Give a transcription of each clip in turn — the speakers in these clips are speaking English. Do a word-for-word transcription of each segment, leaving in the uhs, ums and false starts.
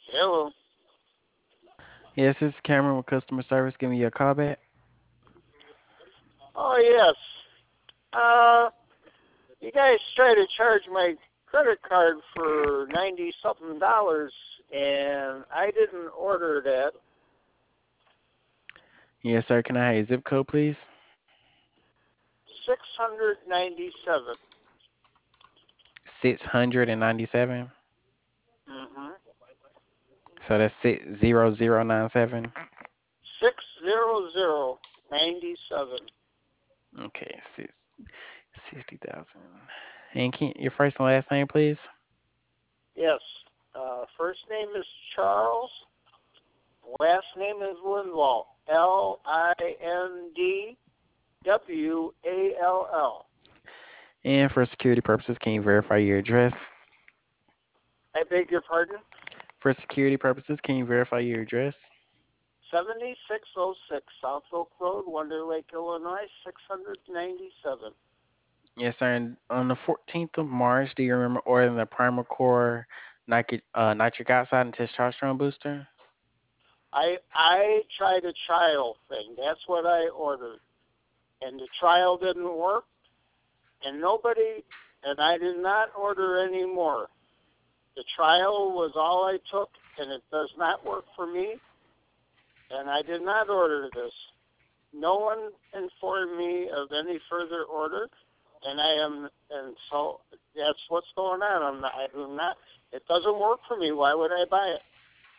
Hello. Yes, this is Cameron with customer service giving you a call back. Oh yes. Uh, you guys tried to charge my credit card for ninety something dollars, and I didn't order that. Yes, sir. Can I have your zip code, please? Six hundred ninety seven. six hundred ninety-seven. Mm-hmm. So that's six zero zero nine seven. Six zero zero ninety seven. Okay, six, sixty thousand. And can, your first and last name, please? Yes. Uh, first name is Charles. Last name is Lindwall. L I N D W A L L. And for security purposes, can you verify your address? I beg your pardon. For security purposes, can you verify your address? seventy-six oh six South Oak Road, Wonder Lake, Illinois, six hundred ninety-seven. Yes, sir. And on the fourteenth of March, do you remember ordering the Primal Core nitric, uh, nitric oxide and testosterone booster? I I tried a trial thing. That's what I ordered, and the trial didn't work, and nobody, and I did not order any more. The trial was all I took, and it does not work for me, and I did not order this. No one informed me of any further order, and I am, and so that's what's going on. I'm not, I do not. It doesn't work for me. Why would I buy it?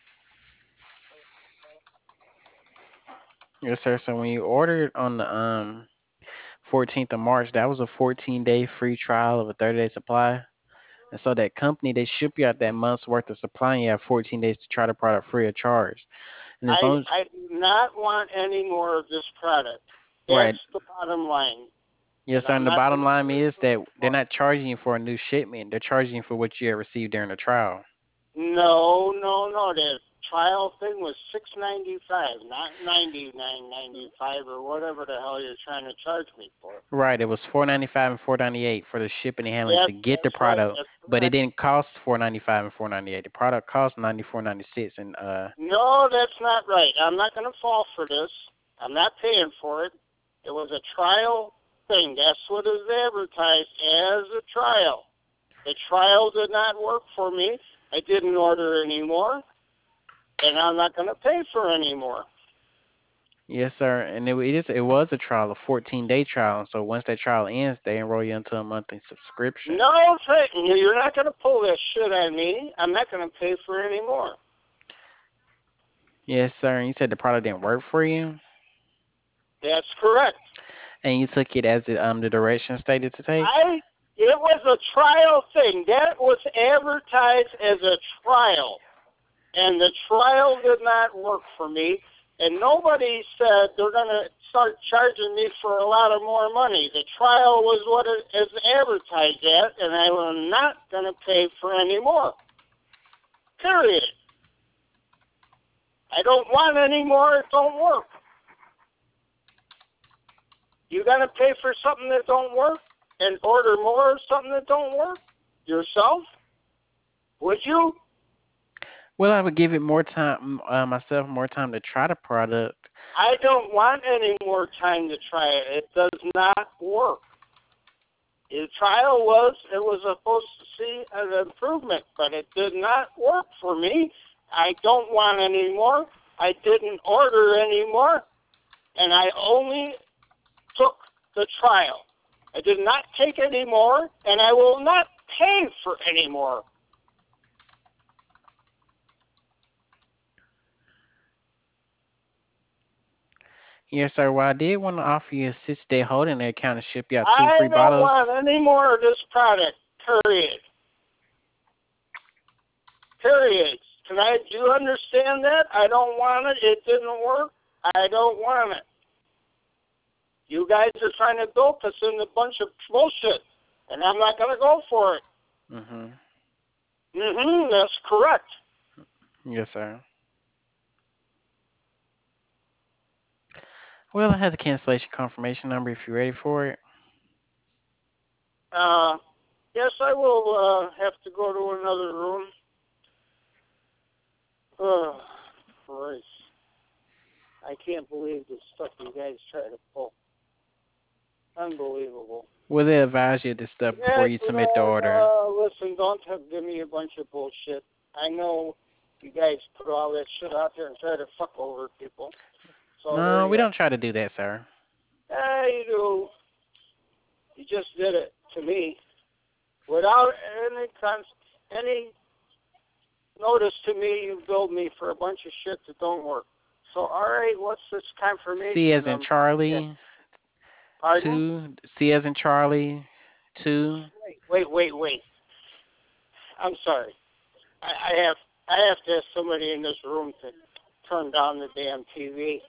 Yes, sir. So when you ordered on the um fourteenth of March, that was a fourteen day free trial of a thirty day supply. And so that company, they ship you out that month's worth of supply and you have fourteen days to try the product free of charge. And as I long as, I do not want any more of this product. That's right, the bottom line, yes, and sir. I'm And the not going bottom to line pay is for that it they're anymore. not charging you for a new shipment. They're charging you for what you had received during the trial. No, no, no. The trial thing was six ninety five, not ninety nine ninety five or whatever the hell you're trying to charge me for. Right, it was four ninety five and four ninety eight for the shipping and handling Yes, to get the that's right. product, That's but it correct. didn't cost four ninety five and four ninety eight. The product cost ninety four ninety six, and uh, No, that's not right. I'm not going to fall for this. I'm not paying for it. It was a trial thing. That's what is advertised as a trial. The trial did not work for me. I didn't order any more, and I'm not going to pay for any more. yes, sir. And it, it is it was a trial, a fourteen day trial. And so once that trial ends, they enroll you into a monthly subscription. No, thank you. You're not going to pull that shit on me. I'm not going to pay for any more. Yes, sir. And you said the product didn't work for you, That's correct. and you took it as it, um the direction stated to take. I. It was a trial thing. That was advertised as a trial. And the trial did not work for me. And nobody said they're going to start charging me for a lot of more money. The trial was what it is advertised at, and I am not going to pay for any more. Period. I don't want any more. It don't work. You got to pay for something that don't work and order more of something that don't work yourself? Would you? Well, I would give it more time, uh, myself more time to try the product. I don't want any more time to try it. It does not work. The trial was, it was supposed to see an improvement, but it did not work for me. I don't want any more. I didn't order any more, and I only took the trial. I did not take any more, and I will not pay for any more. Yes, sir. Well, I did want to offer you a six day holding account and ship you out two I free don't bottles. want any more of this product, period. Period. Can I, do you understand that? I don't want it. It didn't work. I don't want it. You guys are trying to dope us in a bunch of bullshit, and I'm not going to go for it. Mm-hmm. Mm-hmm, that's correct. Yes, sir. Well, I have the cancellation confirmation number if you're ready for it. Uh, yes, I will uh, have to go to another room. Oh, Christ. I can't believe the stuff you guys try to pull. Unbelievable. Will they advise you of this stuff Yeah, before you submit the no, order? no, listen, don't have, give me a bunch of bullshit. I know you guys put all that shit out there and try to fuck over people. So there No, you we go. don't try to do that, sir. Yeah, you do. You just did it to me without any cons- any notice to me. You billed me for a bunch of shit that don't work. So all right, what's this C confirmation as in number? Yeah. Charlie, Pardon? two. C as in Charlie, two. Wait, wait, wait, wait. I'm sorry. I, I have I have to have somebody in this room to turn down the damn T V.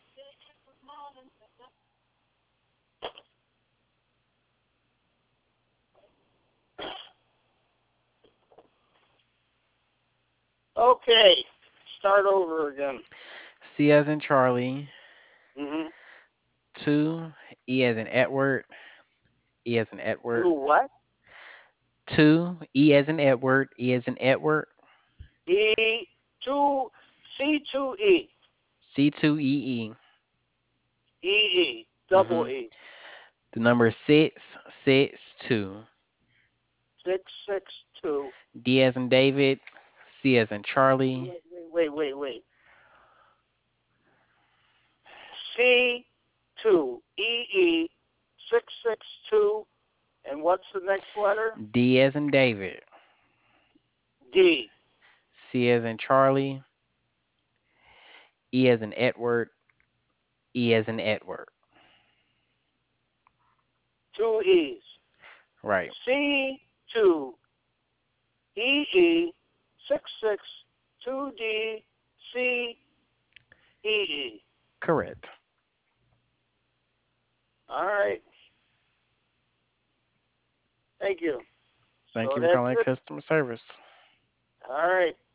Okay, start over again. C as in Charlie, Mhm. two. E as in Edward, E as in Edward, Do what? two. E as in Edward, E as in Edward, E two C two E C two E E. E E double Mhm. E The number six six two. six six two. D as in David, C as in Charlie. Wait, wait, wait, wait. C two E E six six two. And what's the next letter? D as in David, D. C as in Charlie, E as in Edward, E as in Edward. Two E's. Right. C two E E six six two D C E E. Correct. All right. Thank you. Thank So you for that's calling it. customer service. All right.